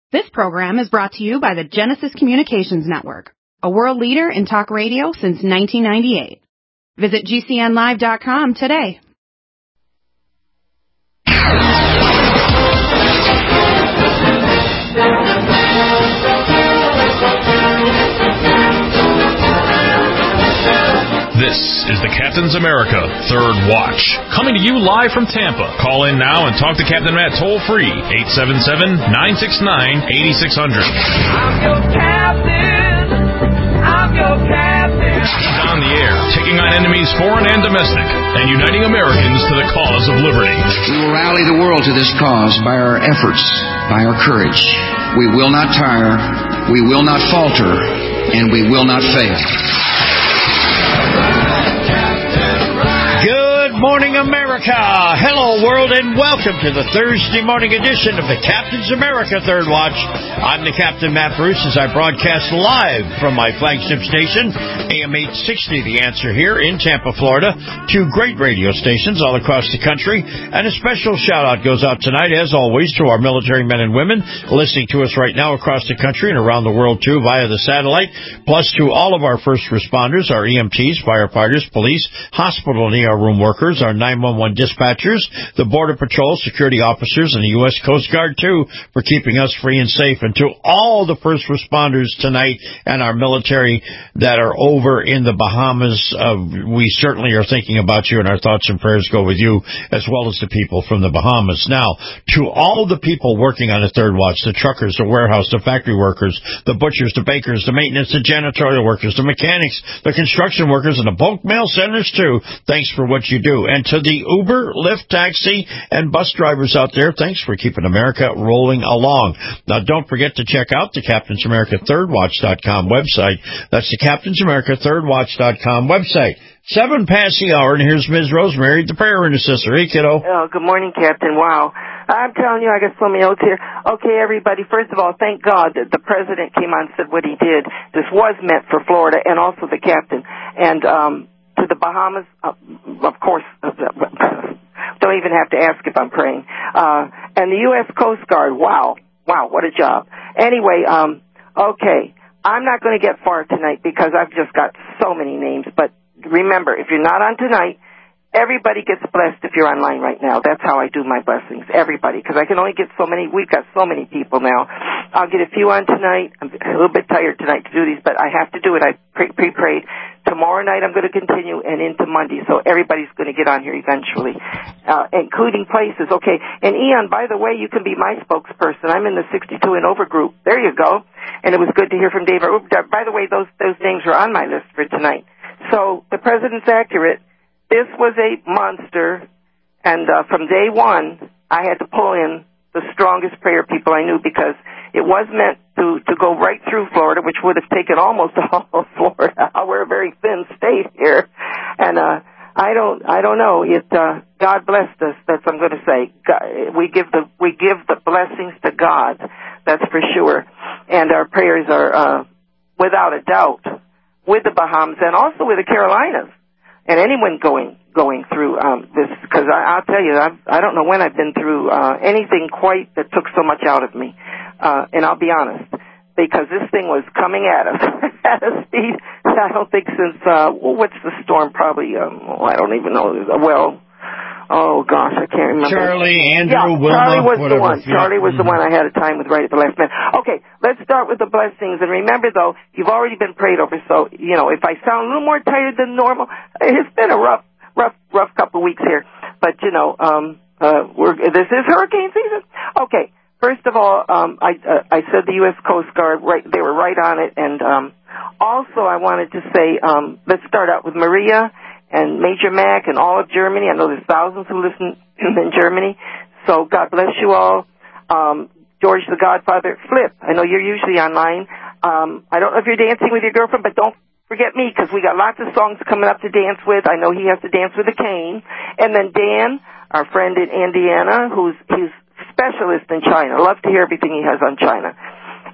This program is brought to you by the Genesis Communications Network, a world leader in talk radio since 1998. Visit GCNlive.com today. This is the Captain's America Third Watch, coming to you live from Tampa. Call in now and talk to Captain Matt toll-free, 877-969-8600. I'm your captain. I'm your captain. He's on the air, taking on enemies foreign and domestic, and uniting Americans to the cause of liberty. We will rally the world to this cause by our efforts, by our courage. We will not tire, we will not falter, and we will not fail. Good morning, America. Hello, world, and welcome to the Thursday morning edition of the Captain's America Third Watch. I'm the Captain, Matt Bruce, as I broadcast live from my flagship station, AM 860, The Answer, here in Tampa, Florida. Two great radio stations all across the country. And a special shout-out goes out tonight, as always, to our military men and women listening to us right now across the country and around the world, too, via the satellite, plus to all of our first responders, our EMTs, firefighters, police, hospital and ER room workers, our 911 dispatchers, the Border Patrol, security officers, and the U.S. Coast Guard, too, for keeping us free and safe. And to all the first responders tonight and our military that are over in the Bahamas, we certainly are thinking about you, and our thoughts and prayers go with you, as well as the people from the Bahamas. Now, to all the people working on the Third Watch, the truckers, the warehouse, the factory workers, the butchers, the bakers, the maintenance, the janitorial workers, the mechanics, the construction workers, and the bulk mail centers, too, thanks for what you do. And to the Uber, Lyft, taxi, and bus drivers out there, thanks for keeping America rolling along. Now, don't forget to check out the Captain's America ThirdWatch.com website. That's the Captain's America ThirdWatch.com website. 7 past the hour, and here's Ms. Rosemary, the prayer intercessor. Hey, kiddo. Oh, good morning, Captain. Wow. I'm telling you, I got so many notes here. Okay, everybody, first of all, thank God that the president came on and said what he did. This was meant for Florida and also the captain. And to the Bahamas, of course, don't even have to ask if I'm praying. And the U.S. Coast Guard, wow, what a job. Anyway, okay, I'm not going to get far tonight because I've just got so many names, but remember, if you're not on tonight, everybody gets blessed if you're online right now. That's how I do my blessings, everybody, because I can only get so many. We've got so many people now. I'll get a few on tonight. I'm a little bit tired tonight to do these, but I have to do it. I pre-prayed. Tomorrow night I'm going to continue and into Monday, so everybody's going to get on here eventually, including places. Okay, and Eon, by the way, you can be my spokesperson. I'm in the 62 and over group. There you go. And it was good to hear from David. By the way, those names are on my list for tonight. So the president's accurate. This was a monster, and from day one, I had to pull in the strongest prayer people I knew because it was meant to go right through Florida, which would have taken almost all of Florida. We're a very thin state here, and I don't know. God blessed us. That's what I'm going to say. God, we give the blessings to God. That's for sure, and our prayers are without a doubt with the Bahamas and also with the Carolinas. And anyone going through this, because I'll tell you, I don't know when I've been through anything quite that took so much out of me. And I'll be honest, because this thing was coming at us at a speed I don't think since what's the storm? Probably I don't even know. Well, oh gosh, I can't remember. Charlie, Andrew, Wilma, Charlie was whatever. the one. Charlie was the one I had a time with right at the last minute. Okay, let's start with the blessings. And remember, though, you've already been prayed over. So, you know, if I sound a little more tired than normal, it's been a rough couple of weeks here. But, you know, this is hurricane season. Okay, first of all, I said the U.S. Coast Guard, right, they were right on it. And also I wanted to say, let's start out with Maria and Major Mac and all of Germany. I know there's thousands who listen in Germany. So God bless you all. George the Godfather, Flip, I know you're usually online. I don't know if you're dancing with your girlfriend, but don't forget me because we got lots of songs coming up to dance with. I know he has to dance with a cane. And then Dan, our friend in Indiana, he's specialist in China. I love to hear everything he has on China.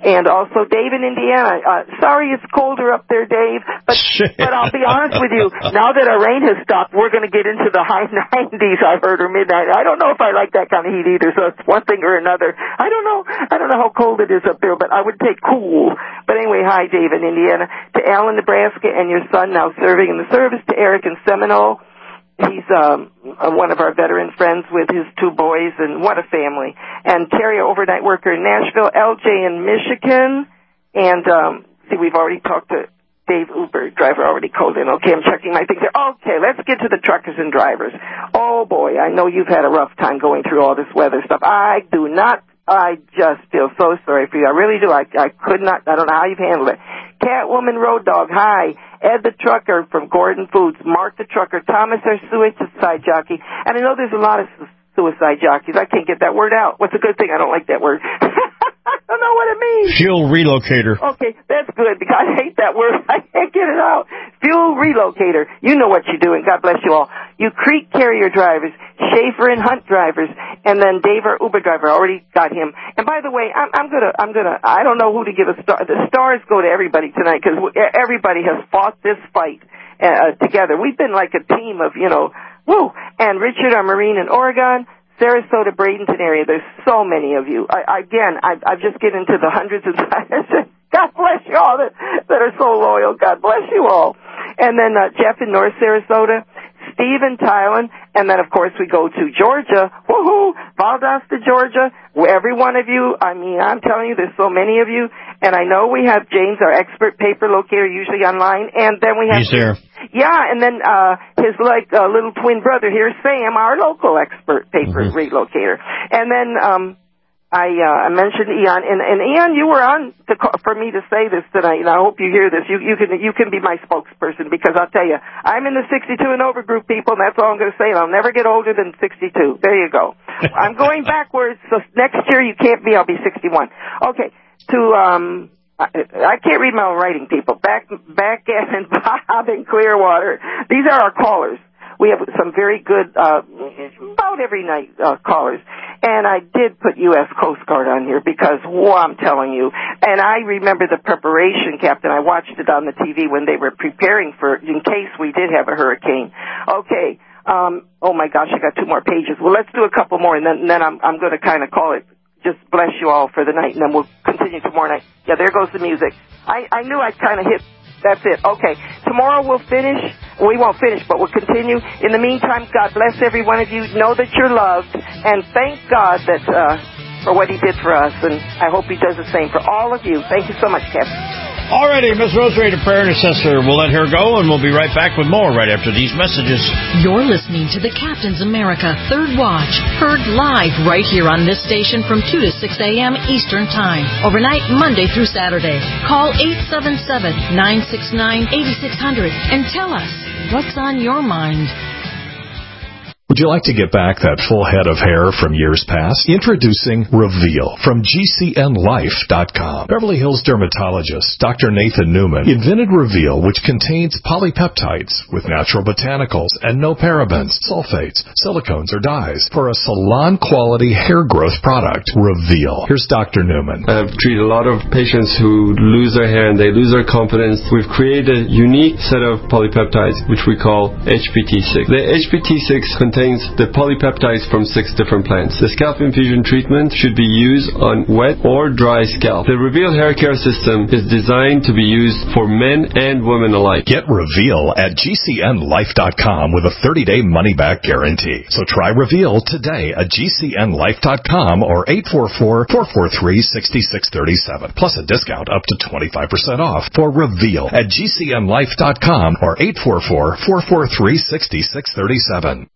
And also Dave in Indiana. Sorry it's colder up there, Dave, but I'll be honest with you, now that our rain has stopped, we're going to get into the high 90s, I've heard, or midnight. I don't know if I like that kind of heat either, so it's one thing or another. I don't know how cold it is up there, but I would take cool. But anyway, hi, Dave in Indiana. To Alan, Nebraska, and your son now serving in the service. To Eric in Seminole. He's one of our veteran friends with his two boys, and what a family. And Terry, overnight worker in Nashville. LJ in Michigan. And, see, we've already talked to Dave Uber, driver already called in. Okay, I'm checking my things here. Okay, let's get to the truckers and drivers. Oh, boy, I know you've had a rough time going through all this weather stuff. I just feel so sorry for you. I really do. I could not. I don't know how you've handled it. Catwoman Road Dog, hi. Ed the Trucker from Gordon Foods. Mark the Trucker. Thomas, our suicide jockey. And I know there's a lot of suicide jockeys. I can't get that word out. What's a good thing? I don't like that word. I don't know what it means. Fuel relocator. Okay, that's good, because I hate that word. I can't get it out. Fuel relocator. You know what you're doing. God bless you all. You Creek carrier drivers, Schaefer and Hunt drivers, and then Dave, our Uber driver. Already got him. And by the way, I'm gonna. I don't know who to give a star. The stars go to everybody tonight, because everybody has fought this fight together. We've been like a team of, woo. And Richard, our Marine in Oregon. Sarasota, Bradenton area. There's so many of you. I've just get into the hundreds of times. God bless you all that are so loyal. God bless you all. And then Jeff in North Sarasota, Steve in Thailand, and then of course we go to Georgia. Woohoo! Valdosta, Georgia. Every one of you. I mean, I'm telling you, there's so many of you. And I know we have James, our expert paper locator, usually online. And then we have... He's there. Yeah, and then his little twin brother here, Sam, our local expert paper relocator. And then I mentioned Eon, and Eon, you were on for me to say this tonight, and I hope you hear this. You can be my spokesperson, because I'll tell you, I'm in the 62 and over group, people, and that's all I'm going to say, and I'll never get older than 62. There you go. I'm going backwards, so next year you can't be, I'll be 61. Okay, I can't read my own writing, people. Back and Bob in Clearwater. These are our callers. We have some very good, about every night, callers. And I did put U.S. Coast Guard on here because, I'm telling you. And I remember the preparation, Captain. I watched it on the TV when they were preparing in case we did have a hurricane. Okay. Oh my gosh, I got 2 more pages. Well, let's do a couple more, and then I'm going to kind of call it. Just bless you all for the night, and then we'll continue tomorrow night. Yeah, there goes the music. I knew I'd kind of hit. That's it. Okay. Tomorrow we'll finish. We won't finish, but we'll continue. In the meantime, God bless every one of you. Know that you're loved, and thank God that for what He did for us, and I hope He does the same for all of you. Thank you so much, Captain. Alrighty, Miss Rosemary, the prayer intercessor. We'll let her go, and we'll be right back with more right after these messages. You're listening to the Captain's America Third Watch, heard live right here on this station from 2 to 6 a.m. Eastern Time, overnight Monday through Saturday. Call 877-969-8600 and tell us what's on your mind. Would you like to get back that full head of hair from years past? Introducing Reveal from GCNLife.com. Beverly Hills dermatologist Dr. Nathan Newman invented Reveal, which contains polypeptides with natural botanicals and no parabens, sulfates, silicones, or dyes for a salon-quality hair growth product. Reveal. Here's Dr. Newman. I've treated a lot of patients who lose their hair and they lose their confidence. We've created a unique set of polypeptides, which we call HPT6. The HPT6 contains the polypeptides from 6 different plants. The scalp infusion treatment should be used on wet or dry scalp. The Reveal hair care system is designed to be used for men and women alike. Get Reveal at GCNLife.com with a 30-day money-back guarantee. So try Reveal today at GCNLife.com or 844-443-6637. Plus a discount up to 25% off for Reveal at GCNLife.com or 844-443-6637.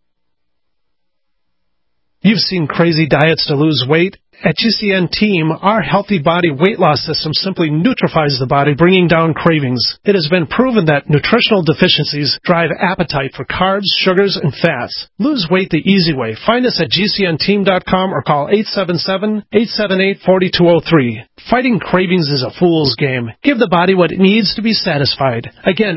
You've seen crazy diets to lose weight. At GCN Team, our healthy body weight loss system simply neutralizes the body, bringing down cravings. It has been proven that nutritional deficiencies drive appetite for carbs, sugars, and fats. Lose weight the easy way. Find us at GCNteam.com or call 877-878-4203. Fighting cravings is a fool's game. Give the body what it needs to be satisfied. Again,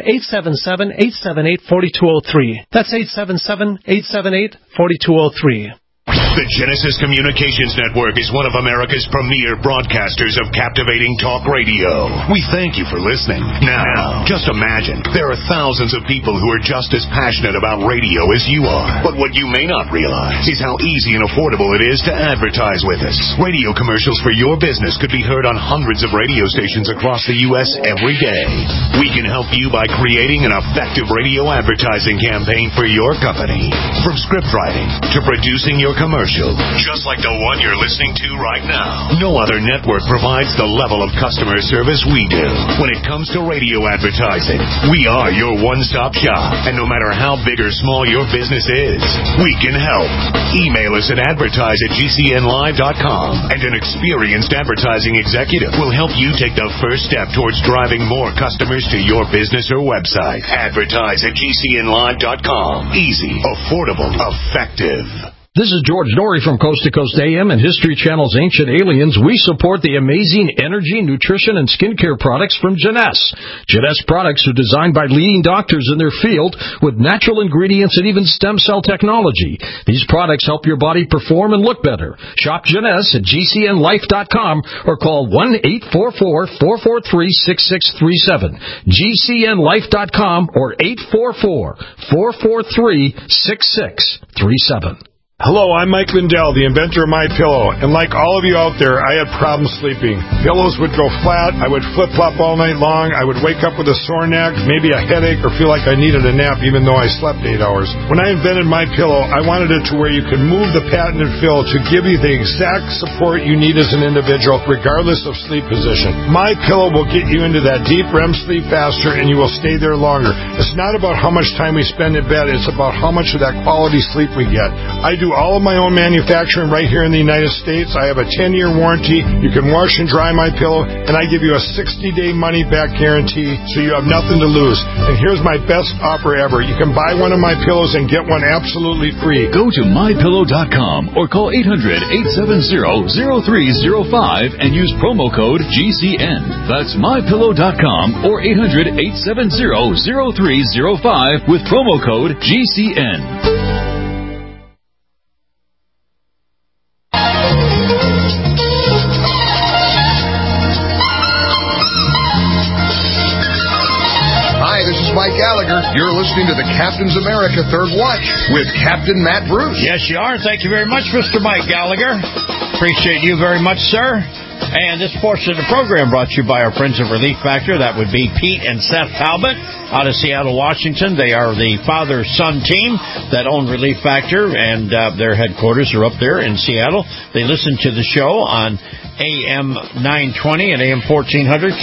877-878-4203. That's 877-878-4203. The Genesis Communications Network is one of America's premier broadcasters of captivating talk radio. We thank you for listening. Now, just imagine, there are thousands of people who are just as passionate about radio as you are. But what you may not realize is how easy and affordable it is to advertise with us. Radio commercials for your business could be heard on hundreds of radio stations across the U.S. every day. We can help you by creating an effective radio advertising campaign for your company. From script writing to producing your commercial, just like the one you're listening to right now. No other network provides the level of customer service we do. When it comes to radio advertising, we are your one-stop shop. And no matter how big or small your business is, we can help. Email us at advertise@gcnlive.com, and an experienced advertising executive will help you take the first step towards driving more customers to your business or website. Advertise@gcnlive.com. Easy, affordable, effective. This is George Norrie from Coast to Coast AM and History Channel's Ancient Aliens. We support the amazing energy, nutrition, and skincare products from Jeunesse. Jeunesse products are designed by leading doctors in their field with natural ingredients and even stem cell technology. These products help your body perform and look better. Shop Jeunesse at gcnlife.com or call 1-844-443-6637. gcnlife.com or 844-443-6637. Hello, I'm Mike Lindell, the inventor of MyPillow, and like all of you out there, I had problems sleeping. Pillows would go flat, I would flip-flop all night long, I would wake up with a sore neck, maybe a headache, or feel like I needed a nap even though I slept 8 hours. When I invented MyPillow, I wanted it to where you could move the patented fill to give you the exact support you need as an individual, regardless of sleep position. MyPillow will get you into that deep REM sleep faster, and you will stay there longer. It's not about how much time we spend in bed, it's about how much of that quality sleep we get. I do all of my own manufacturing right here in the United States. I have a 10-year warranty. You can wash and dry my pillow, and I give you a 60-day money-back guarantee, so you have nothing to lose. And here's my best offer ever. You can buy one of my pillows and get one absolutely free. Go to mypillow.com or call 800-870-0305 and use promo code GCN. That's mypillow.com or 800-870-0305 with promo code GCN. Mike Gallagher. You're listening to the Captain's America Third Watch with Captain Matt Bruce. Yes, you are. Thank you very much, Mr. Mike Gallagher. Appreciate you very much, sir. And this portion of the program brought to you by our friends at Relief Factor. That would be Pete and Seth Talbot out of Seattle, Washington. They are the father-son team that own Relief Factor, and their headquarters are up there in Seattle. They listen to the show on AM 920 and AM 1400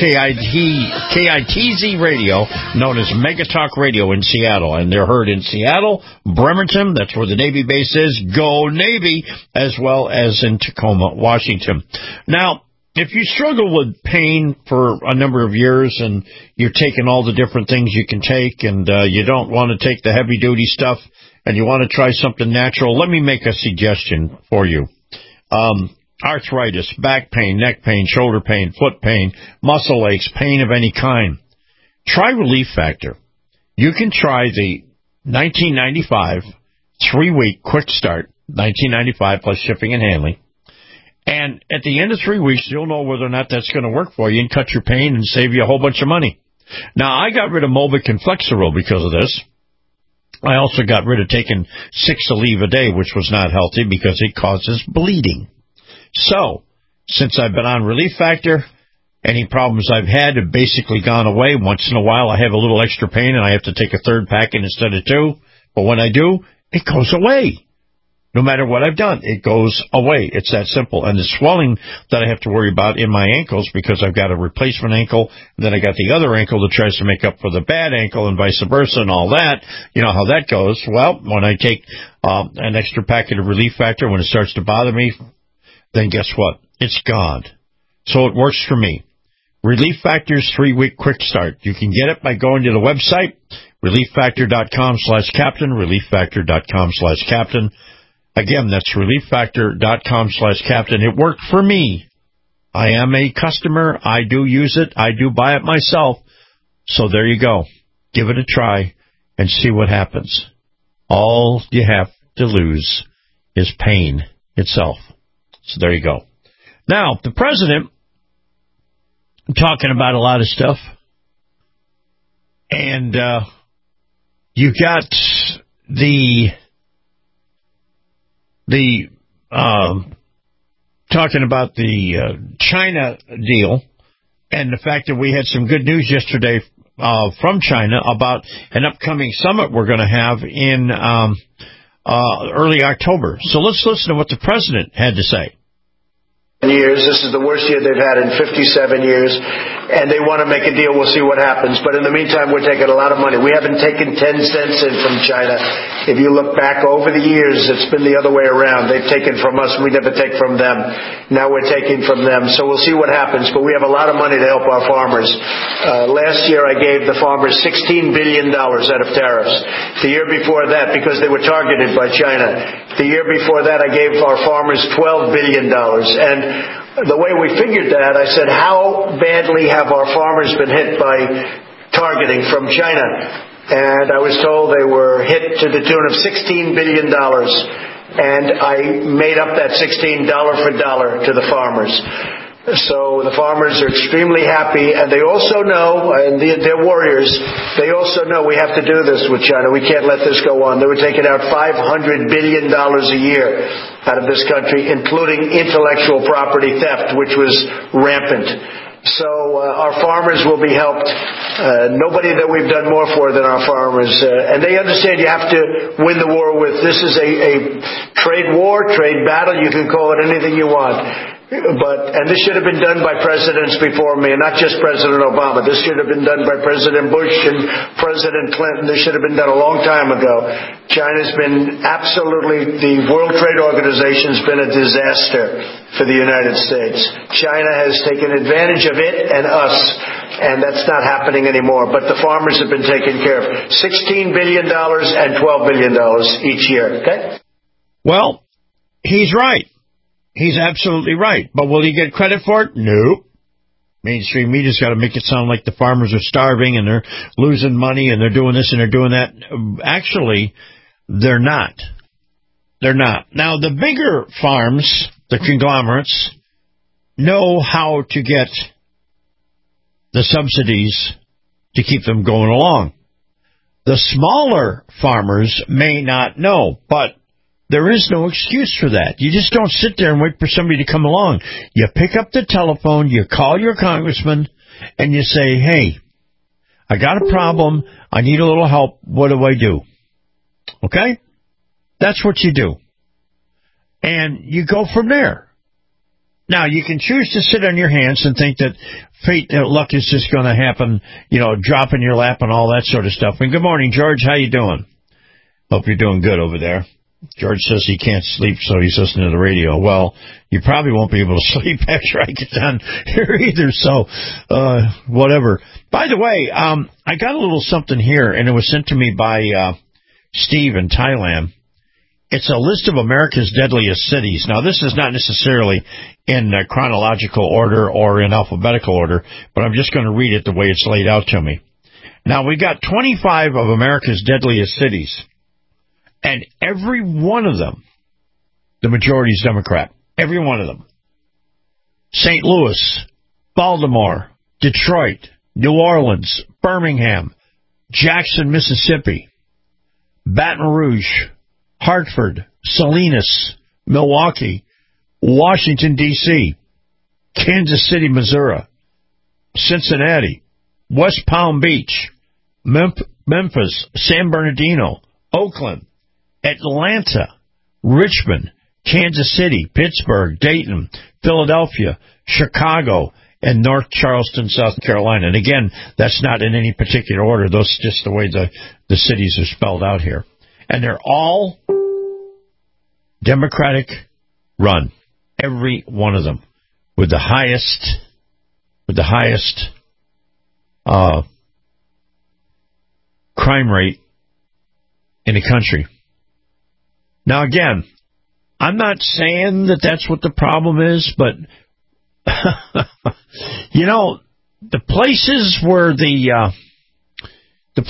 KITZ radio, known as Mega Talk Radio in Seattle. And they're heard in Seattle, Bremerton, that's where the Navy base is, Go Navy, as well as in Tacoma, Washington. Now, if you struggle with pain for a number of years and you're taking all the different things you can take and you don't want to take the heavy-duty stuff and you want to try something natural, let me make a suggestion for you. Arthritis, back pain, neck pain, shoulder pain, foot pain, muscle aches, pain of any kind. Try Relief Factor. You can try the 1995 3-week quick start, $19.95 plus shipping and handling. And at the end of 3 weeks, you'll know whether or not that's going to work for you and cut your pain and save you a whole bunch of money. Now, I got rid of Mobic and Flexeril because of this. I also got rid of taking 6 Aleve a day, which was not healthy because it causes bleeding. So, since I've been on Relief Factor, any problems I've had have basically gone away. Once in a while, I have a little extra pain, and I have to take a third packet instead of 2. But when I do, it goes away. No matter what I've done, it goes away. It's that simple. And the swelling that I have to worry about in my ankles, because I've got a replacement ankle, and then I got the other ankle that tries to make up for the bad ankle and vice versa and all that. You know how that goes. Well, when I take an extra packet of Relief Factor, when it starts to bother me, then guess what? It's gone. So it works for me. Relief Factor's 3-week quick start. You can get it by going to the website, relieffactor.com/captain, relieffactor.com/captain. Again, that's relieffactor.com/captain. It worked for me. I am a customer. I do use it. I do buy it myself. So there you go. Give it a try and see what happens. All you have to lose is pain. itself. So there you go. Now, the president talking about a lot of stuff, and you got the talking about the China deal, and the fact that we had some good news yesterday from China about an upcoming summit we're going to have in early October. So let's listen to what the president had to say. Years. This is the worst year they've had in 57 years, and they want to make a deal. We'll see what happens. But in the meantime, we're taking a lot of money. We haven't taken 10 cents in from China. If you look back over the years, it's been the other way around. They've taken from us. We never take from them. Now we're taking from them. So we'll see what happens. But we have a lot of money to help our farmers. Last year, I gave the farmers $16 billion out of tariffs. The year before that, because they were targeted by China. The year before that, I gave our farmers $12 billion. And the way we figured that, I said, how badly have our farmers been hit by targeting from China? And I was told they were hit to the tune of $16 billion. And I made up that $16 for dollar to the farmers. So the farmers are extremely happy, and they also know, and they're warriors, they also know we have to do this with China. We can't let this go on. They were taking out $500 billion a year out of this country, including intellectual property theft, which was rampant. So our farmers will be helped. Nobody that we've done more for than our farmers. And they understand you have to win the war with. This is a trade war, trade battle. You can call it anything you want. And this should have been done by presidents before me, and not just President Obama. This should have been done by President Bush and President Clinton. This should have been done a long time ago. China's been absolutely, the World Trade Organization's been a disaster for the United States. China has taken advantage of it and us, and that's not happening anymore. But the farmers have been taken care of. $16 billion and $12 billion each year, okay? Well, he's right. He's absolutely right. But will he get credit for it? Nope. Mainstream media's got to make it sound like the farmers are starving and they're losing money and they're doing this and they're doing that. Actually, they're not. They're not. Now, the bigger farms, the conglomerates, know how to get the subsidies to keep them going along. The smaller farmers may not know, but there is no excuse for that. You just don't sit there and wait for somebody to come along. You pick up the telephone, you call your congressman, and you say, hey, I got a problem. I need a little help. What do I do? Okay? That's what you do. And you go from there. Now, you can choose to sit on your hands and think that fate, luck is just going to happen, drop in your lap and all that sort of stuff. And good morning, George. How you doing? Hope you're doing good over there. George says he can't sleep, so he's listening to the radio. Well, you probably won't be able to sleep after I get done here either, so whatever. By the way, I got a little something here, and it was sent to me by Steve in Thailand. It's a list of America's deadliest cities. Now, this is not necessarily in chronological order or in alphabetical order, but I'm just going to read it the way it's laid out to me. Now, we got 25 of America's deadliest cities. And every one of them, the majority is Democrat. Every one of them. St. Louis, Baltimore, Detroit, New Orleans, Birmingham, Jackson, Mississippi, Baton Rouge, Hartford, Salinas, Milwaukee, Washington, D.C., Kansas City, Missouri, Cincinnati, West Palm Beach, Memphis, San Bernardino, Oakland, Atlanta, Richmond, Kansas City, Pittsburgh, Dayton, Philadelphia, Chicago, and North Charleston, South Carolina. And again, that's not in any particular order. Those are just the way the cities are spelled out here. And they're all Democratic run. Every one of them. With the highest crime rate in the country. Now, again, I'm not saying that that's what the problem is, but, the places where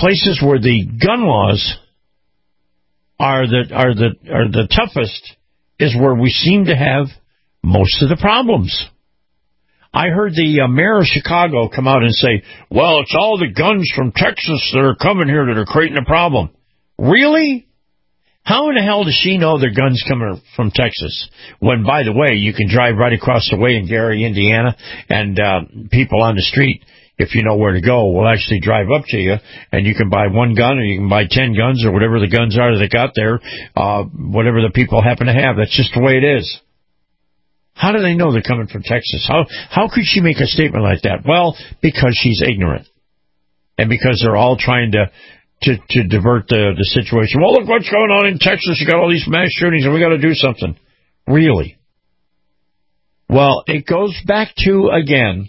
the gun laws are the toughest is where we seem to have most of the problems. I heard the mayor of Chicago come out and say, well, it's all the guns from Texas that are coming here that are creating a problem. Really? How in the hell does she know they're guns coming from Texas? When, by the way, you can drive right across the way in Gary, Indiana, and people on the street, if you know where to go, will actually drive up to you, and you can buy one gun, or you can buy 10 guns, or whatever the guns are that they got there, whatever the people happen to have. That's just the way it is. How do they know they're coming from Texas? How could she make a statement like that? Well, because she's ignorant. And because they're all trying to divert the situation. Well, look what's going on in Texas. You got all these mass shootings, and we got to do something. Really? Well, it goes back to, again,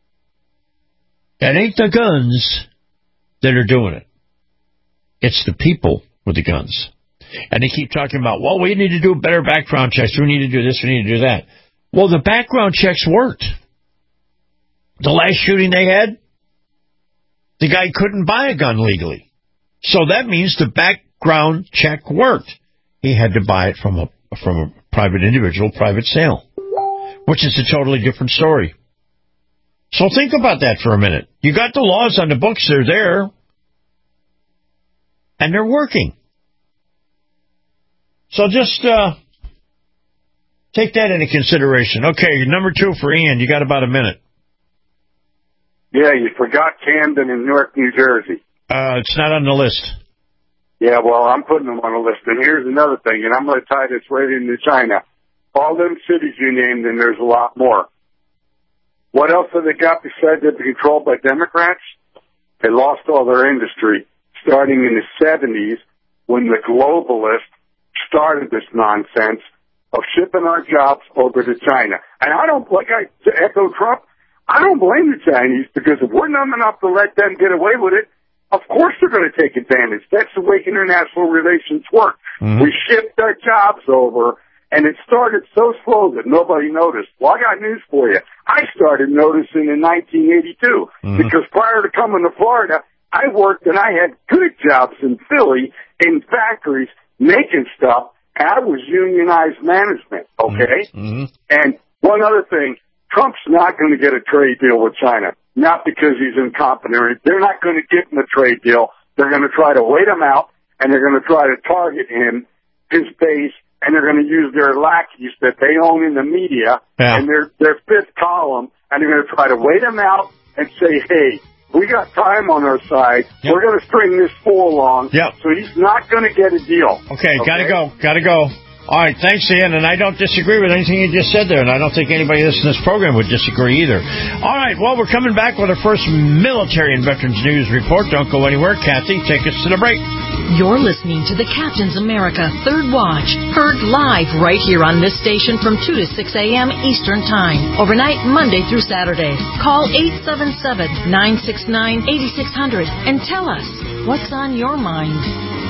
it ain't the guns that are doing it. It's the people with the guns. And they keep talking about, well, we need to do better background checks. We need to do this. We need to do that. Well, the background checks worked. The last shooting they had, the guy couldn't buy a gun legally. So that means the background check worked. He had to buy it from a private individual, private sale, which is a totally different story. So think about that for a minute. You got the laws on the books, they're there, and they're working. So just take that into consideration. Okay, number 2 for Ian. You got about a minute. Yeah, you forgot Camden and Newark, New Jersey. It's not on the list. Yeah, well, I'm putting them on the list. And here's another thing, and I'm going to tie this right into China. All them cities you named, and there's a lot more. What else have they got besides they're controlled by Democrats? They lost all their industry, starting in the 70s when the globalists started this nonsense of shipping our jobs over to China. And I don't, like I echo Trump, I don't blame the Chinese, because if we're dumb enough to let them get away with it, of course they're going to take advantage. That's the way international relations work. Mm-hmm. We shipped our jobs over, and it started so slow that nobody noticed. Well, I got news for you. I started noticing in 1982, because prior to coming to Florida, I worked and I had good jobs in Philly in factories making stuff, and I was unionized management, okay? Mm-hmm. And one other thing, Trump's not going to get a trade deal with China. Not because he's incompetent. They're not going to get him a trade deal. They're going to try to wait him out, and they're going to try to target him, his base, and they're going to use their lackeys that they own in the media and their fifth column, and they're going to try to wait him out and say, hey, we got time on our side. Yep. We're going to string this fool along. Yep. So he's not going to get a deal. Okay, gotta go. All right, thanks, Ian, and I don't disagree with anything you just said there, and I don't think anybody listening to this program would disagree either. All right, well, we're coming back with our first military and veterans news report. Don't go anywhere. Kathy, take us to the break. You're listening to the Captain's America Third Watch, heard live right here on this station from 2 to 6 a.m. Eastern Time, overnight Monday through Saturday. Call 877-969-8600 and tell us what's on your mind.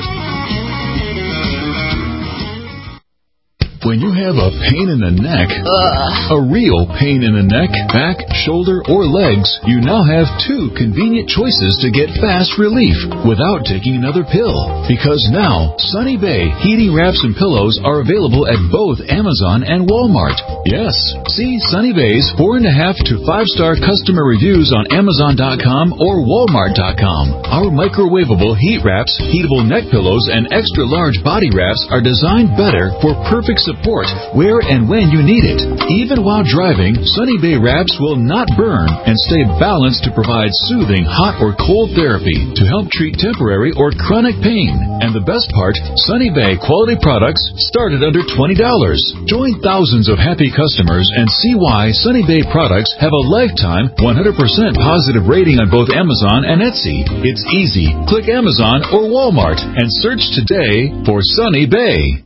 When you have a pain in the neck, a real pain in the neck, back, shoulder, or legs, you now have 2 convenient choices to get fast relief without taking another pill. Because now, Sunny Bay heating wraps and pillows are available at both Amazon and Walmart. Yes, see Sunny Bay's 4.5 to 5-star customer reviews on Amazon.com or Walmart.com. Our microwavable heat wraps, heatable neck pillows, and extra large body wraps are designed better for perfect support where and when you need it. Even while driving, Sunny Bay wraps will not burn and stay balanced to provide soothing hot or cold therapy to help treat temporary or chronic pain. And the best part, Sunny Bay quality products start at under $20. Join thousands of happy customers and see why Sunny Bay products have a lifetime 100% positive rating on both Amazon and Etsy. It's easy. Click Amazon or Walmart and search today for Sunny Bay.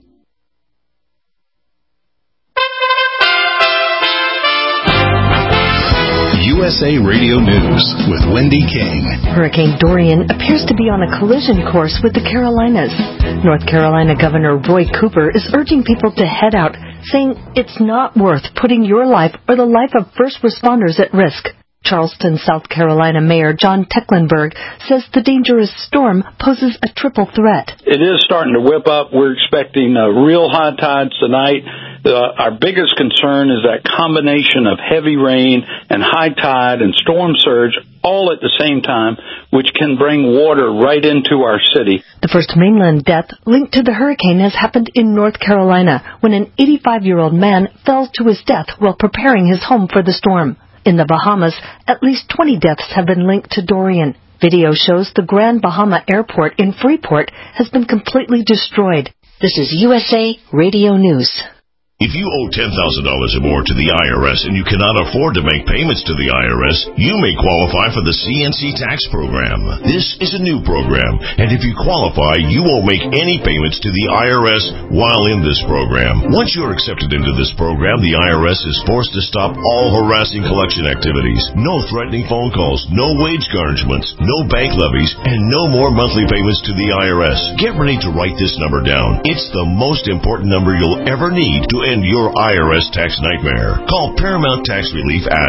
USA Radio News with Wendy King. Hurricane Dorian appears to be on a collision course with the Carolinas. North Carolina Governor Roy Cooper is urging people to head out, saying it's not worth putting your life or the life of first responders at risk. Charleston, South Carolina Mayor John Tecklenburg says the dangerous storm poses a triple threat. It is starting to whip up. We're expecting real high tides tonight. Our biggest concern is that combination of heavy rain and high tide and storm surge all at the same time, which can bring water right into our city. The first mainland death linked to the hurricane has happened in North Carolina when an 85-year-old man fell to his death while preparing his home for the storm. In the Bahamas, at least 20 deaths have been linked to Dorian. Video shows the Grand Bahama Airport in Freeport has been completely destroyed. This is USA Radio News. If you owe $10,000 or more to the IRS and you cannot afford to make payments to the IRS, you may qualify for the CNC tax program. This is a new program, and if you qualify, you won't make any payments to the IRS while in this program. Once you're accepted into this program, the IRS is forced to stop all harassing collection activities. No threatening phone calls, no wage garnishments, no bank levies, and no more monthly payments to the IRS. Get ready to write this number down. It's the most important number you'll ever need to end your IRS tax nightmare. Call Paramount Tax Relief at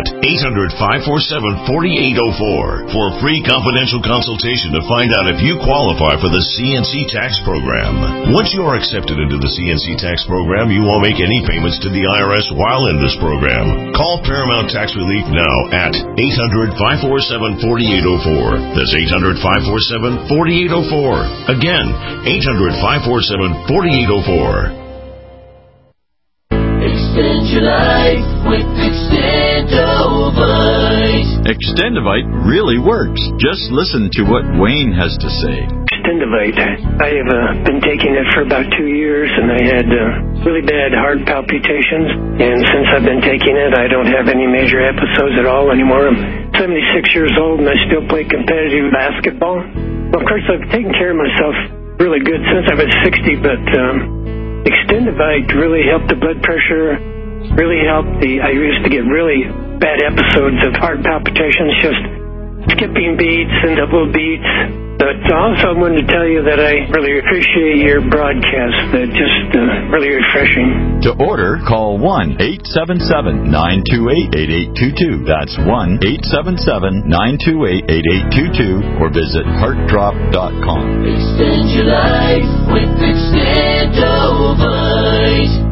800-547-4804 for a free confidential consultation to find out if you qualify for the CNC tax program. Once you are accepted into the CNC tax program, you won't make any payments to the IRS while in this program. Call Paramount Tax Relief now at 800-547-4804. That's 800-547-4804. Again, 800-547-4804. Extend your life with Extendovite. Extendovite really works. Just listen to what Wayne has to say. Extendovite. I have been taking it for about 2 years, and I had really bad heart palpitations. And since I've been taking it, I don't have any major episodes at all anymore. I'm 76 years old, and I still play competitive basketball. Well, of course, I've taken care of myself really good since I was 60, but Extendovite really helped the blood pressure, really helped I used to get really bad episodes of heart palpitations, just skipping beats and double beats. But also I wanted to tell you that I really appreciate your broadcast. They're just really refreshing. To order, call 1-877-928-8822. That's 1-877-928-8822 or visit heartdrop.com. Extend your life with Extendovite.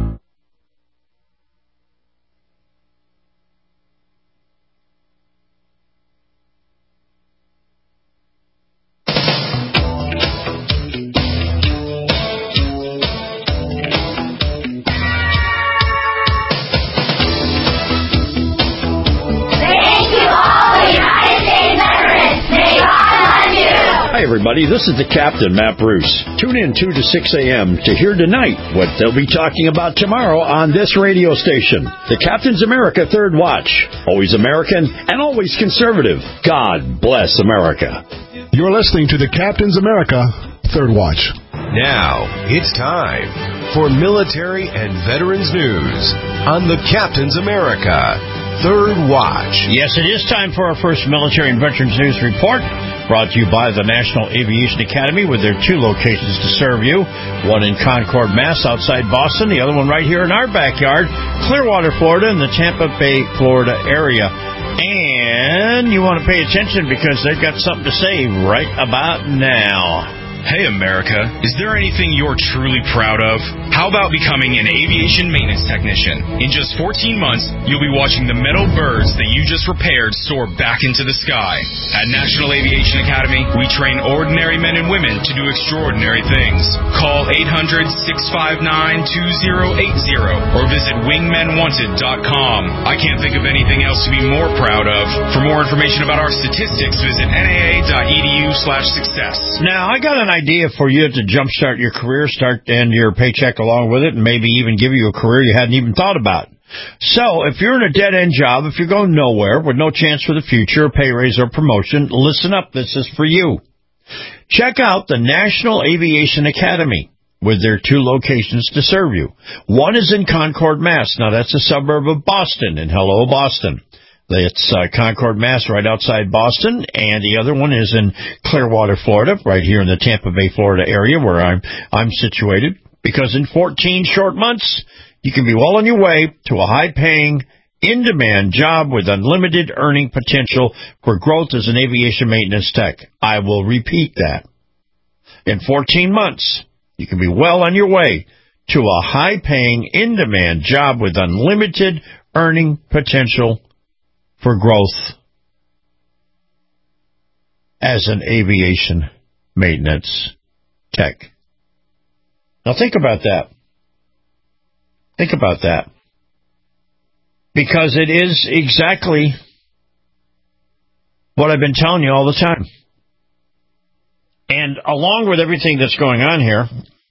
Everybody, this is the Captain, Matt Bruce. Tune in 2 to 6 a.m. to hear tonight what they'll be talking about tomorrow on this radio station. The Captain's America Third Watch. Always American and always conservative. God bless America. You're listening to the Captain's America Third Watch. Now, it's time for military and veterans news on the Captain's America Third Watch. Yes, it is time for our first military and veterans news report, brought to you by the National Aviation Academy with their 2 locations to serve you. One in Concord, Mass, outside Boston. The other one right here in our backyard, Clearwater, Florida, in the Tampa Bay, Florida area. And you want to pay attention because they've got something to say right about now. Hey, America, is there anything you're truly proud of? How about becoming an aviation maintenance technician? In just 14 months, you'll be watching the metal birds that you just repaired soar back into the sky. At National Aviation Academy, we train ordinary men and women to do extraordinary things. Call 800-659-2080 or visit wingmenwanted.com. I can't think of anything else to be more proud of. For more information about our statistics, visit naa.edu/success. Now, I got an idea for you to jumpstart your career, start and your paycheck along with it, and maybe even give you a career you hadn't even thought about. So, if you're in a dead-end job, if you're going nowhere with no chance for the future, a pay raise or promotion, listen up, this is for you. Check out the National Aviation Academy with their 2 locations to serve you. One is in Concord, Mass. Now, that's a suburb of Boston, and hello, Boston. It's Concord, Mass, right outside Boston, and the other one is in Clearwater, Florida, right here in the Tampa Bay, Florida area where I'm situated. Because in 14 short months, you can be well on your way to a high-paying in-demand job with unlimited earning potential for growth as an aviation maintenance tech. I will repeat that. In 14 months, you can be well on your way to a high-paying, in-demand job with unlimited earning potential for growth as an aviation maintenance tech. Now think about that. Think about that. Because it is exactly what I've been telling you all the time. And along with everything that's going on here,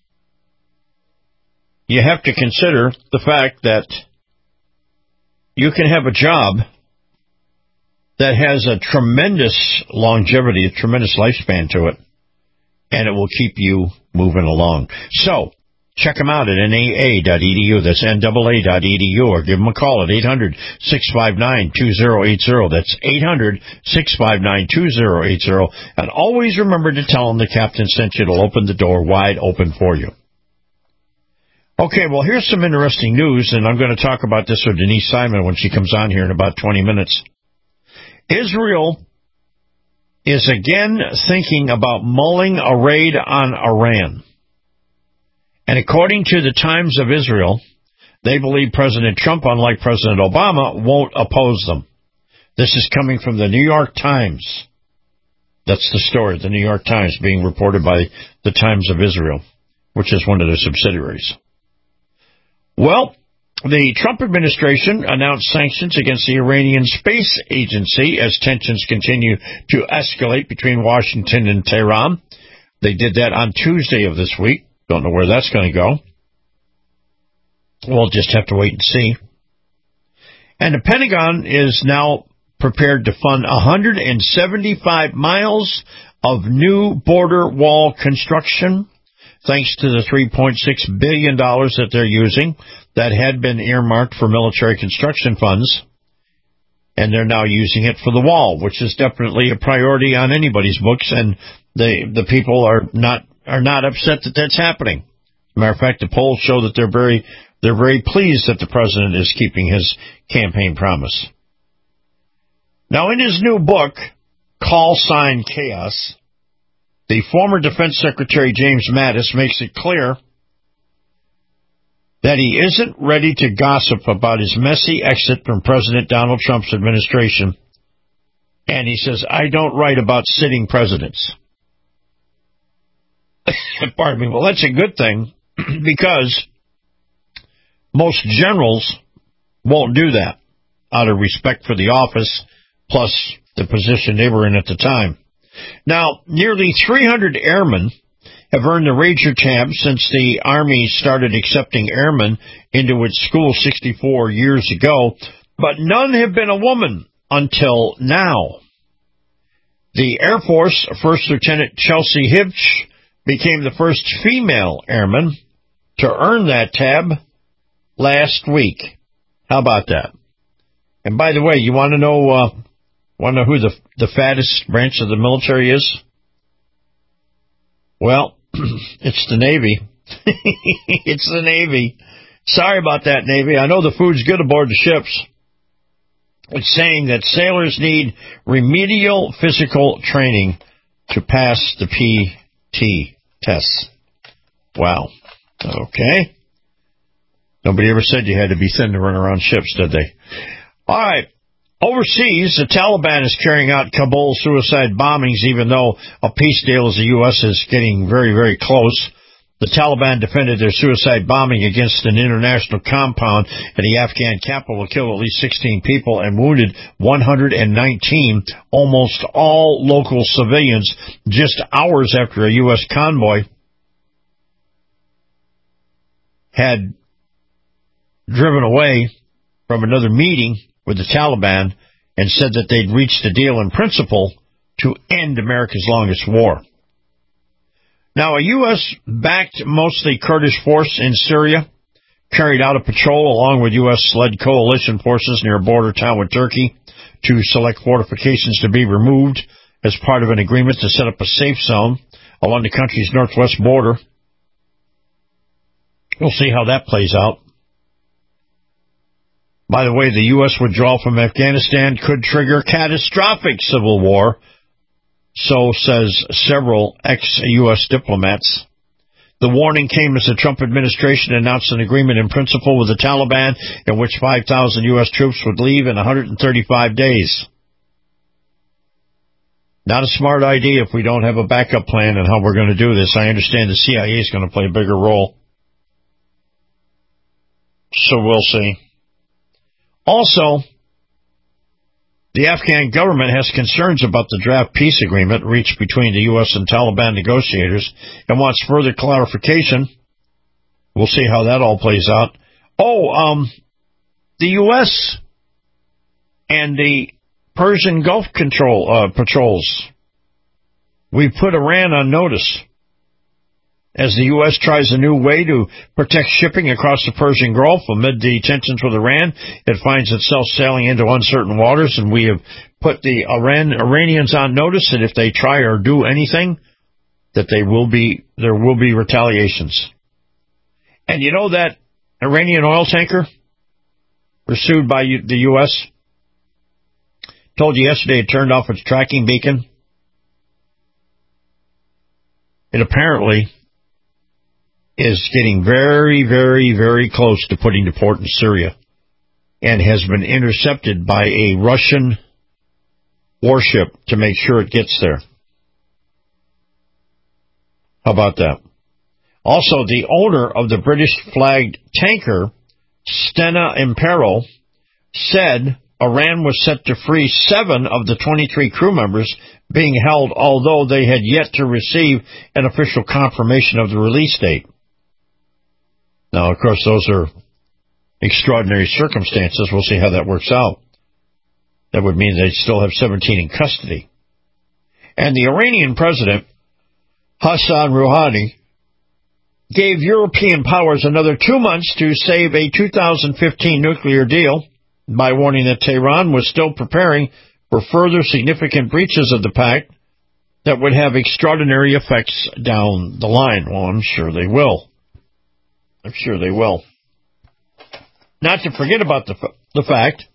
you have to consider the fact that you can have a job that has a tremendous longevity, a tremendous lifespan to it, and it will keep you moving along. So, check them out at naa.edu. That's NAA.edu, or give them a call at 800-659-2080. That's 800-659-2080. And always remember to tell them the captain sent you. It'll open the door wide open for you. Okay, well, here's some interesting news, and I'm going to talk about this with Denise Simon when she comes on here in about 20 minutes. Israel is again thinking about mulling a raid on Iran. And according to the Times of Israel, they believe President Trump, unlike President Obama, won't oppose them. This is coming from the New York Times. That's the story, the New York Times, being reported by the Times of Israel, which is one of their subsidiaries. Well, the Trump administration announced sanctions against the Iranian Space Agency as tensions continue to escalate between Washington and Tehran. They did that on Tuesday of this week. Don't know where that's going to go. We'll just have to wait and see. And the Pentagon is now prepared to fund 175 miles of new border wall construction, thanks to the $3.6 billion that they're using that had been earmarked for military construction funds. And they're now using it for the wall, which is definitely a priority on anybody's books, and the people are not upset that that's happening. As a matter of fact, the polls show that they're very pleased that the president is keeping his campaign promise. Now, in his new book, Call Sign Chaos, the former Defense Secretary James Mattis makes it clear that he isn't ready to gossip about his messy exit from President Donald Trump's administration. And he says, I don't write about sitting presidents. Pardon me. Well, that's a good thing, because most generals won't do that out of respect for the office, plus the position they were in at the time. Now, nearly 300 airmen have earned the Ranger tab since the Army started accepting airmen into its school 64 years ago, but none have been a woman until now. The Air Force First Lieutenant Chelsea Hibsch became the first female airman to earn that tab last week. How about that? And by the way, you want to know who the fattest branch of the military is? Well, it's the Navy. It's the Navy. Sorry about that, Navy. I know the food's good aboard the ships. It's saying that sailors need remedial physical training to pass the PT tests. Wow. Okay. Nobody ever said you had to be thin to run around ships, did they? All right. Overseas, the Taliban is carrying out Kabul suicide bombings, even though a peace deal as the U.S. is getting very, very close. The Taliban defended their suicide bombing against an international compound in the Afghan capital, killed at least 16 people and wounded 119, almost all local civilians, just hours after a U.S. convoy had driven away from another meeting with the Taliban and said that they'd reached a deal in principle to end America's longest war. Now, a U.S.-backed, mostly Kurdish force in Syria carried out a patrol along with U.S.-led coalition forces near a border town with Turkey to select fortifications to be removed as part of an agreement to set up a safe zone along the country's northwest border. We'll see how that plays out. By the way, the U.S. withdrawal from Afghanistan could trigger catastrophic civil war, so says several ex-U.S. diplomats. The warning came as the Trump administration announced an agreement in principle with the Taliban in which 5,000 U.S. troops would leave in 135 days. Not a smart idea if we don't have a backup plan on how we're going to do this. I understand the CIA is going to play a bigger role. So we'll see. Also, the Afghan government has concerns about the draft peace agreement reached between the U.S. and Taliban negotiators and wants further clarification. We'll see how that all plays out. The U.S. and the Persian Gulf patrols. We put Iran on notice. As the U.S. tries a new way to protect shipping across the Persian Gulf amid the tensions with Iran, it finds itself sailing into uncertain waters, and we have put the Iranians on notice that if they try or do anything, that there will be retaliations. And you know that Iranian oil tanker pursued by the U.S.? Told you yesterday it turned off its tracking beacon. It apparently is getting very, very, very close to putting to port in Syria and has been intercepted by a Russian warship to make sure it gets there. How about that? Also, the owner of the British-flagged tanker, Stena Impero, said Iran was set to free 7 of the 23 crew members being held, although they had yet to receive an official confirmation of the release date. Now, of course, those are extraordinary circumstances. We'll see how that works out. That would mean they'd still have 17 in custody. And the Iranian president, Hassan Rouhani, gave European powers another 2 months to save a 2015 nuclear deal by warning that Tehran was still preparing for further significant breaches of the pact that would have extraordinary effects down the line. Well, I'm sure they will. I'm sure they will. Not to forget about the fact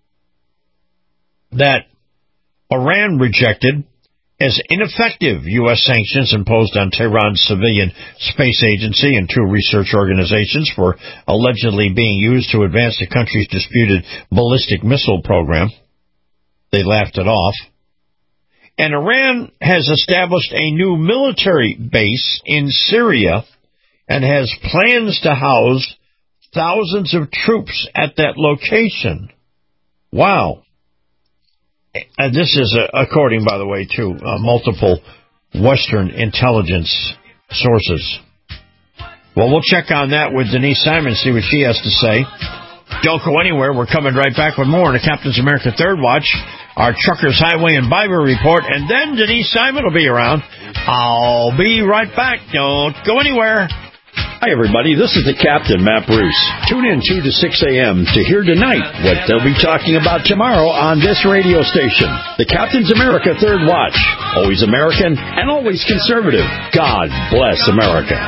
that Iran rejected as ineffective U.S. sanctions imposed on Tehran's civilian space agency and 2 research organizations for allegedly being used to advance the country's disputed ballistic missile program. They laughed it off. And Iran has established a new military base in Syria and has plans to house thousands of troops at that location. Wow. And this is according, by the way, to multiple Western intelligence sources. Well, we'll check on that with Denise Simon, see what she has to say. Don't go anywhere. We're coming right back with more on the Captain's America Third Watch, our Truckers, Highway, and Bible Report, and then Denise Simon will be around. I'll be right back. Don't go anywhere. Hi, everybody. This is the Captain, Matt Bruce. Tune in 2 to 6 a.m. to hear tonight what they'll be talking about tomorrow on this radio station. The Captain's America Third Watch. Always American and always conservative. God bless America.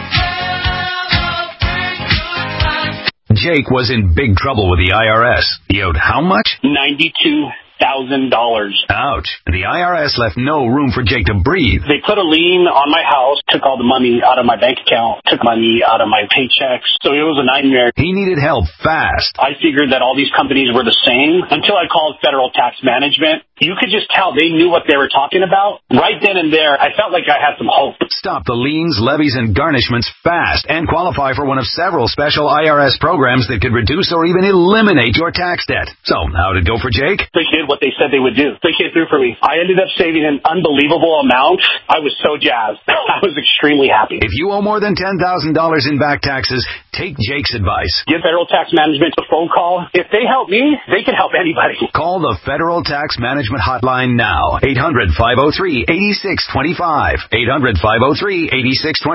Jake was in big trouble with the IRS. He owed how much? $92,000. Ouch. The IRS left no room for Jake to breathe. They put a lien on my house, took all the money out of my bank account, took money out of my paychecks. So it was a nightmare. He needed help fast. I figured that all these companies were the same until I called Federal Tax Management. You could just tell they knew what they were talking about. Right then and there, I felt like I had some hope. Stop the liens, levies, and garnishments fast and qualify for one of several special IRS programs that could reduce or even eliminate your tax debt. So, how'd it go for Jake? They did what they said they would do. They came through for me. I ended up saving an unbelievable amount. I was so jazzed. I was extremely happy. If you owe more than $10,000 in back taxes, take Jake's advice. Give Federal Tax Management a phone call. If they help me, they can help anybody. Call the Federal Tax Management hotline now. 800-503-8625.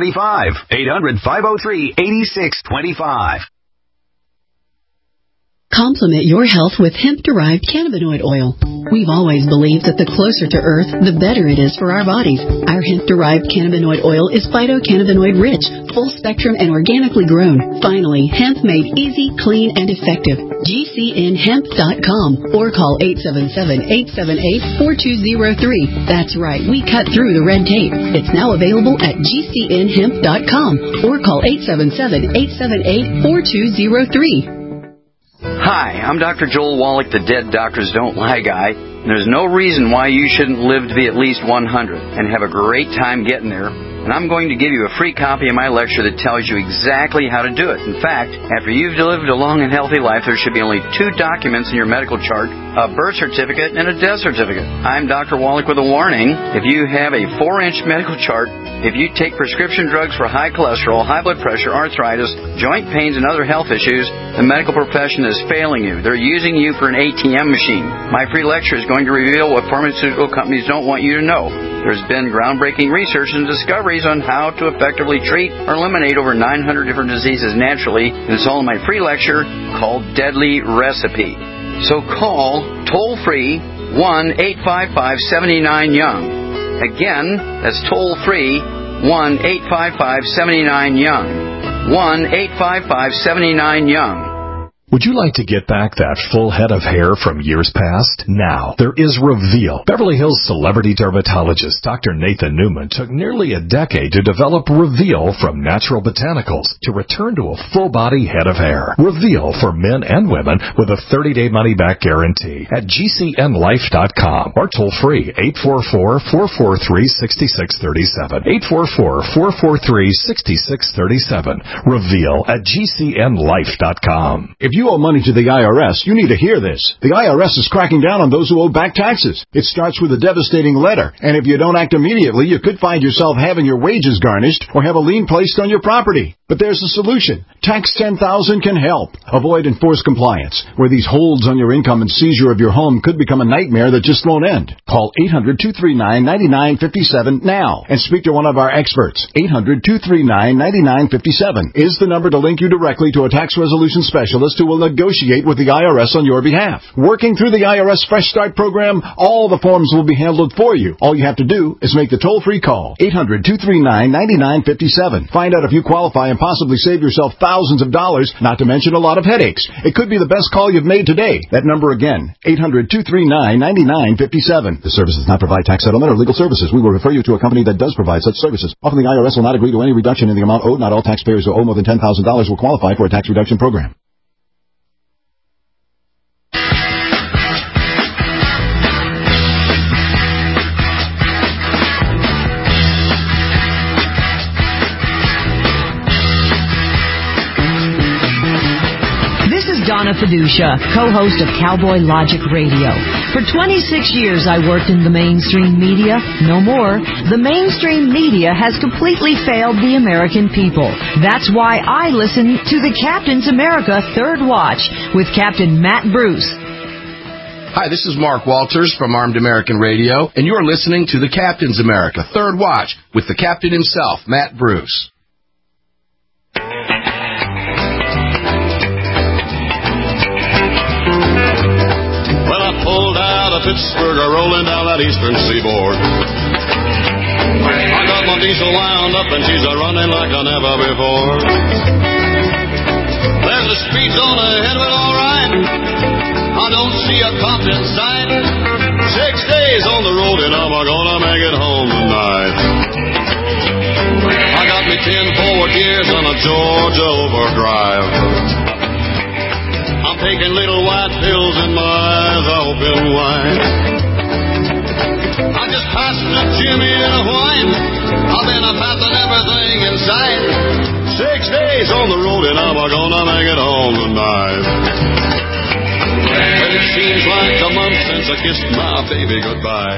800-503-8625. 800-503-8625. Complement your health with hemp-derived cannabinoid oil. We've always believed that the closer to Earth, the better it is for our bodies. Our hemp-derived cannabinoid oil is phytocannabinoid-rich, full-spectrum, and organically grown. Finally, hemp made easy, clean, and effective. GCNhemp.com or call 877-878-4203. That's right, we cut through the red tape. It's now available at GCNhemp.com or call 877-878-4203. Hi, I'm Dr. Joel Wallach, the Dead Doctors Don't Lie guy. There's no reason why you shouldn't live to be at least 100 and have a great time getting there. And I'm going to give you a free copy of my lecture that tells you exactly how to do it. In fact, after you've lived a long and healthy life, there should be only 2 documents in your medical chart, a birth certificate and a death certificate. I'm Dr. Wallach with a warning. If you have a 4-inch medical chart, if you take prescription drugs for high cholesterol, high blood pressure, arthritis, joint pains, and other health issues, the medical profession is failing you. They're using you for an ATM machine. My free lecture is going to reveal what pharmaceutical companies don't want you to know. There's been groundbreaking research and discoveries on how to effectively treat or eliminate over 900 different diseases naturally, and it's all in my free lecture called Deadly Recipe. So call toll-free 1-855-79-YOUNG. Again, that's toll-free 1-855-79-YOUNG. 1-855-79-YOUNG. Would you like to get back that full head of hair from years past? Now, there is Reveal. Beverly Hills celebrity dermatologist Dr. Nathan Newman took nearly a decade to develop Reveal from natural botanicals to return to a full-body head of hair. Reveal for men and women with a 30-day money-back guarantee at GCNlife.com or toll-free 844-443-6637. 844-443-6637. Reveal at GCNlife.com. If you owe money to the IRS, you need to hear this. The IRS is cracking down on those who owe back taxes. It starts with a devastating letter, and if you don't act immediately, you could find yourself having your wages garnished or have a lien placed on your property. But there's a solution. Tax 10,000 can help. Avoid enforced compliance, where these holds on your income and seizure of your home could become a nightmare that just won't end. Call 800-239-9957 now and speak to one of our experts. 800-239-9957 is the number to link you directly to a tax resolution specialist who will negotiate with the IRS on your behalf. Working through the IRS Fresh Start program, all the forms will be handled for you. All you have to do is make the toll-free call. 800-239-9957. Find out if you qualify and possibly save yourself thousands of dollars, not to mention a lot of headaches. It could be the best call you've made today. That number again, 800-239-9957. This service does not provide tax settlement or legal services. We will refer you to a company that does provide such services. Often the IRS will not agree to any reduction in the amount owed. Not all taxpayers who owe more than $10,000 will qualify for a tax reduction program. Donna Fiducia, co-host of Cowboy Logic Radio. For 26 years, I worked in the mainstream media. No more. The mainstream media has completely failed the American people. That's why I listen to the Captain's America Third Watch with Captain Matt Bruce. Hi, this is Mark Walters from Armed American Radio, and you're listening to the Captain's America Third Watch with the Captain himself, Matt Bruce. Pulled out of Pittsburgh, rolling down that eastern seaboard. I got my diesel wound up and she's a-running like I never before. There's the speeds on ahead of it all right. I don't see a cop in sight. 6 days on the road and I'm gonna make it home tonight. I got me 10 forward gears on a Georgia overdrive. I'm taking little white pills and my eyes are open wide. I just passed a Jimmy in a white. I've been about and everything in sight. 6 days on the road and I'm gonna make it home tonight. And it seems like a month since I kissed my baby goodbye.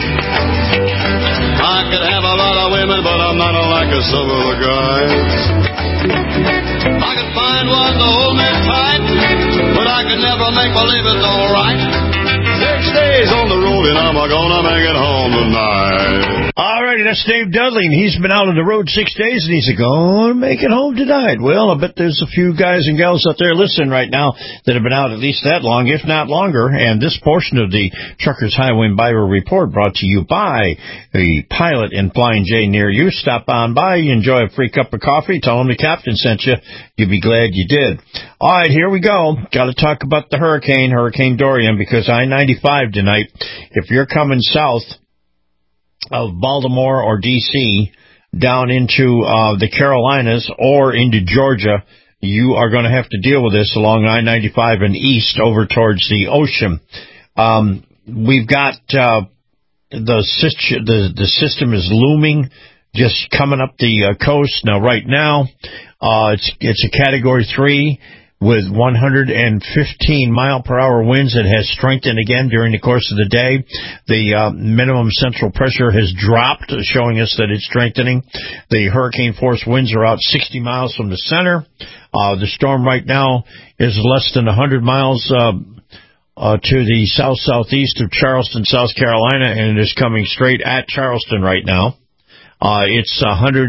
I could have a lot of women, but I'm not like some of the guys. I could find one to hold me tight, but I could never make believe it's all right. 6 days on the road and I'm gonna make it home tonight. All righty, that's Dave Dudley, and he's been out on the road 6 days, and he's going to make it home tonight. Well, I bet there's a few guys and gals out there listening right now that have been out at least that long, if not longer. And this portion of the Truckers Highway Byron Report brought to you by the Pilot and Flying J near you. Stop on by, enjoy a free cup of coffee, tell them the captain sent you. You'll be glad you did. All right, here we go. Got to talk about the Hurricane Dorian, because I-95 tonight, if you're coming south of Baltimore or D.C. down into the Carolinas or into Georgia, you are going to have to deal with this along I-95 and east over towards the ocean. We've got the system is looming, just coming up the coast. Now, right now, it's a Category 3 with 115-mile-per-hour winds. It has strengthened again during the course of the day. The minimum central pressure has dropped, showing us that it's strengthening. The hurricane-force winds are out 60 miles from the center. The storm right now is less than 100 miles to the south-southeast of Charleston, South Carolina, and it is coming straight at Charleston right now. It's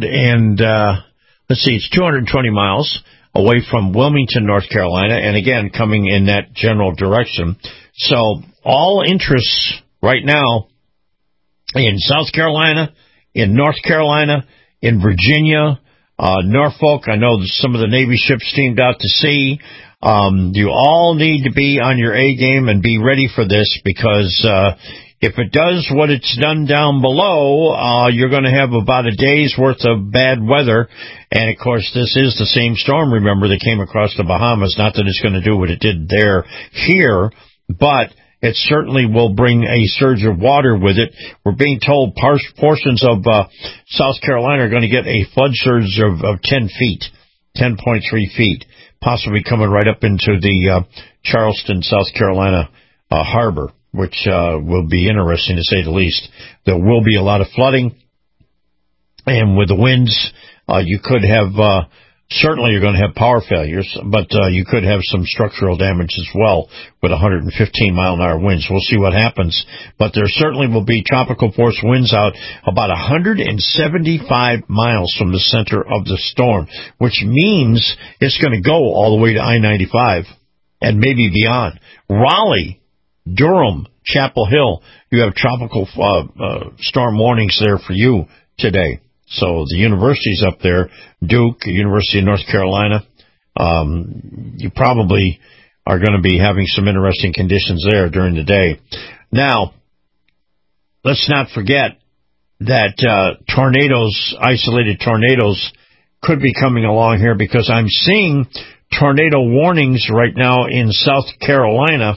220 miles away from Wilmington, North Carolina, and again, coming in that general direction. So all interests right now in South Carolina, in North Carolina, in Virginia, Norfolk. I know some of the Navy ships steamed out to sea. You all need to be on your A game and be ready for this, because if it does what it's done down below, you're going to have about a day's worth of bad weather. And, of course, this is the same storm, remember, that came across the Bahamas. Not that it's going to do what it did here, but it certainly will bring a surge of water with it. We're being told portions of South Carolina are going to get a flood surge of 10 feet, 10.3 feet, possibly coming right up into the Charleston, South Carolina harbor, which will be interesting to say the least. There will be a lot of flooding, and with the winds, you could have, certainly you're going to have power failures, but you could have some structural damage as well with 115-mile-an-hour winds. We'll see what happens, but there certainly will be tropical force winds out about 175 miles from the center of the storm, which means it's going to go all the way to I-95 and maybe beyond. Raleigh, Durham, Chapel Hill, you have tropical storm warnings there for you today. So the universities up there, Duke, University of North Carolina, you probably are going to be having some interesting conditions there during the day. Now, let's not forget that isolated tornadoes could be coming along here, because I'm seeing tornado warnings right now in South Carolina,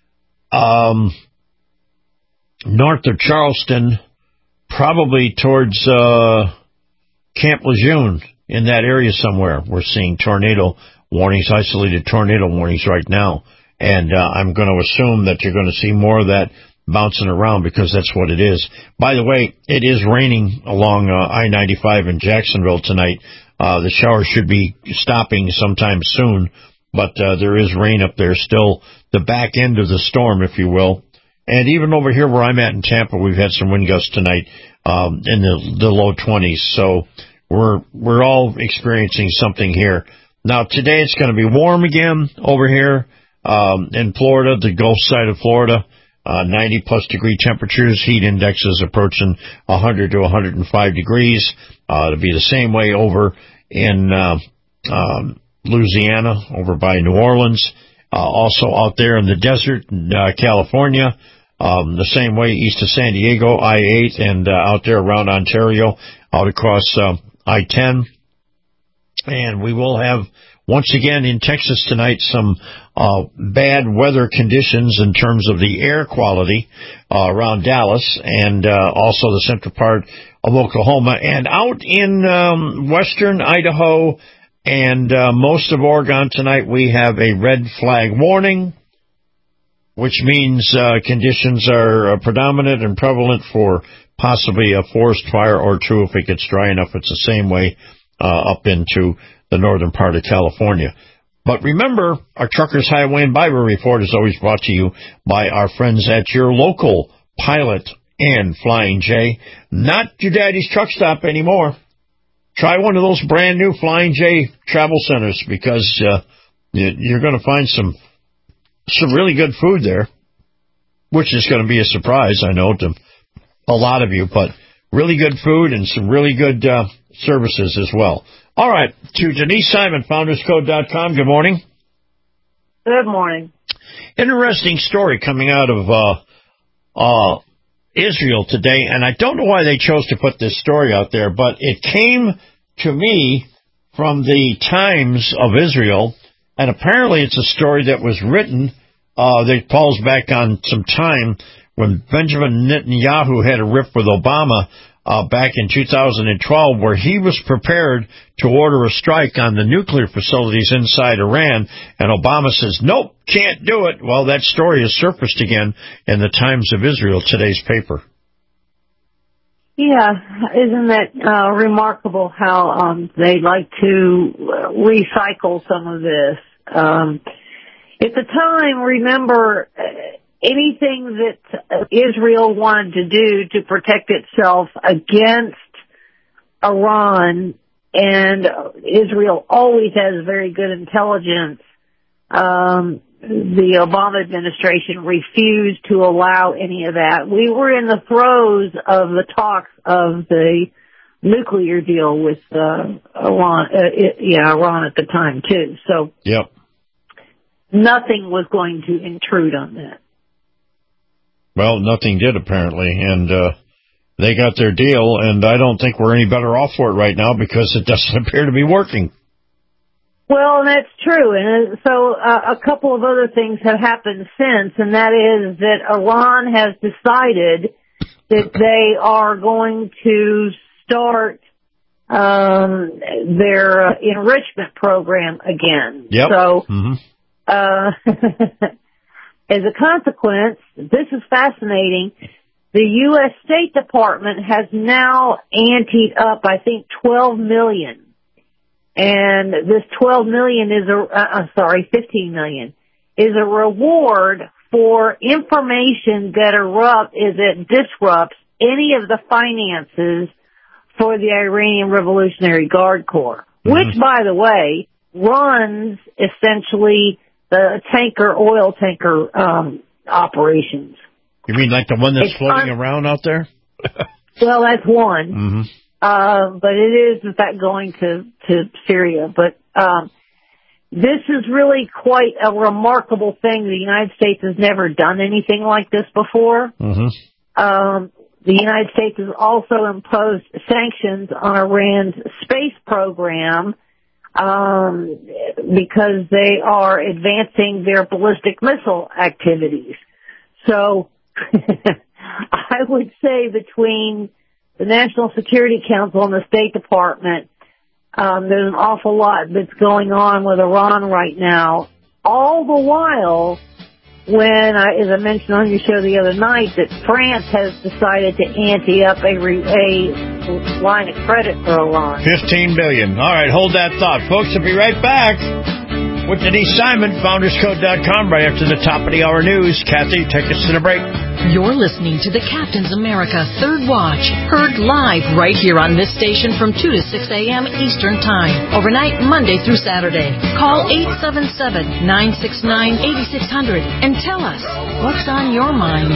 north of Charleston, probably towards Camp Lejeune, in that area somewhere. We're seeing tornado warnings, isolated tornado warnings right now. And I'm going to assume that you're going to see more of that bouncing around, because that's what it is. By the way, it is raining along I-95 in Jacksonville tonight. The showers should be stopping sometime soon, but there is rain up there still, the back end of the storm, if you will. And even over here where I'm at in Tampa, we've had some wind gusts tonight in the low 20s. So we're all experiencing something here. Now, today it's going to be warm again over here in Florida, the Gulf side of Florida, 90-plus degree temperatures, heat indexes approaching 100 to 105 degrees. It'll be the same way over in Louisiana, over by New Orleans. Also out there in the desert, California, the same way east of San Diego, I-8, and out there around Ontario, out across I-10. And we will have, once again in Texas tonight, some bad weather conditions in terms of the air quality around Dallas, and also the central part of Oklahoma. And out in western Idaho and most of Oregon tonight, we have a red flag warning, which means conditions are predominant and prevalent for possibly a forest fire or two if it gets dry enough. It's the same way up into the northern part of California. But remember, our Truckers Highway and Bible Report is always brought to you by our friends at your local Pilot and Flying J. Not your daddy's truck stop anymore. Try one of those brand new Flying J travel centers because you're going to find some really good food there, which is going to be a surprise, I know, to a lot of you, but really good food and some really good services as well. All right, to Denise Simon, founderscode.com. Good morning. Good morning. Interesting story coming out of Israel today, and I don't know why they chose to put this story out there, but it came to me from the Times of Israel, and apparently it's a story that was written that falls back on some time when Benjamin Netanyahu had a rift with Obama back in 2012, where he was prepared to order a strike on the nuclear facilities inside Iran, and Obama says, nope, can't do it. Well, that story has surfaced again in the Times of Israel, today's paper. Yeah, isn't that remarkable how they like to recycle some of this? At the time, remember, anything that Israel wanted to do to protect itself against Iran, and Israel always has very good intelligence, the Obama administration refused to allow any of that. We were in the throes of the talks of the nuclear deal with Iran at the time, too. So yep. Nothing was going to intrude on that. Well, nothing did, apparently, and they got their deal, and I don't think we're any better off for it right now because it doesn't appear to be working. Well, that's true, and so a couple of other things have happened since, and that is that Iran has decided that they are going to start their enrichment program again. Yep. So, as a consequence, this is fascinating, the U.S. State Department has now anteed up, I think, $12 million. And this $12 million is $15 million is a reward for information that disrupts any of the finances for the Iranian Revolutionary Guard Corps, which, by the way, runs essentially the oil tanker operations. You mean like the one that's floating around out there? Well, that's one. But it is, in fact, going to Syria. But this is really quite a remarkable thing. The United States has never done anything like this before. The United States has also imposed sanctions on Iran's space program because they are advancing their ballistic missile activities. So I would say between the National Security Council and the State Department, there's an awful lot that's going on with Iran right now. All the while, when, as I mentioned on your show the other night, that France has decided to ante up a line of credit for Iran. $15 billion. All right, hold that thought. Folks, we'll be right back with Denise Simon, founderscode.com, right after the top of the hour news. Kathy, take us to the break. You're listening to the Captain's America Third Watch, heard live right here on this station from 2 to 6 a.m. Eastern Time, overnight Monday through Saturday. Call 877-969-8600 and tell us what's on your mind.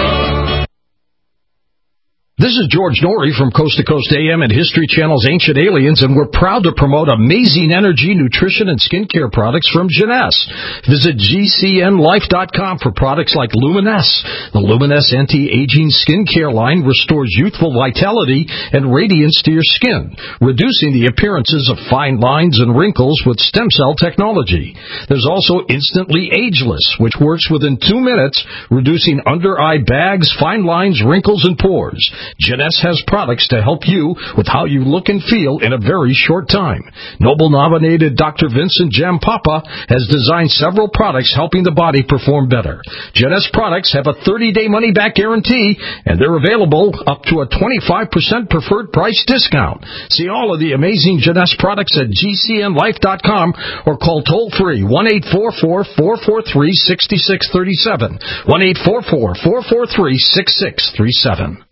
This is George Norrie from Coast to Coast AM and History Channel's Ancient Aliens, and we're proud to promote amazing energy, nutrition, and skincare products from Jeunesse. Visit GCNLife.com for products like Luminesce. The Luminesce anti-aging skincare line restores youthful vitality and radiance to your skin, reducing the appearances of fine lines and wrinkles with stem cell technology. There's also Instantly Ageless, which works within 2 minutes, reducing under-eye bags, fine lines, wrinkles, and pores. Jeunesse has products to help you with how you look and feel in a very short time. Nobel-nominated Dr. Vincent Jampapa has designed several products helping the body perform better. Jeunesse products have a 30-day money-back guarantee, and they're available up to a 25% preferred price discount. See all of the amazing Jeunesse products at GCNlife.com or call toll-free 1-844-443-6637. 1-844-443-6637.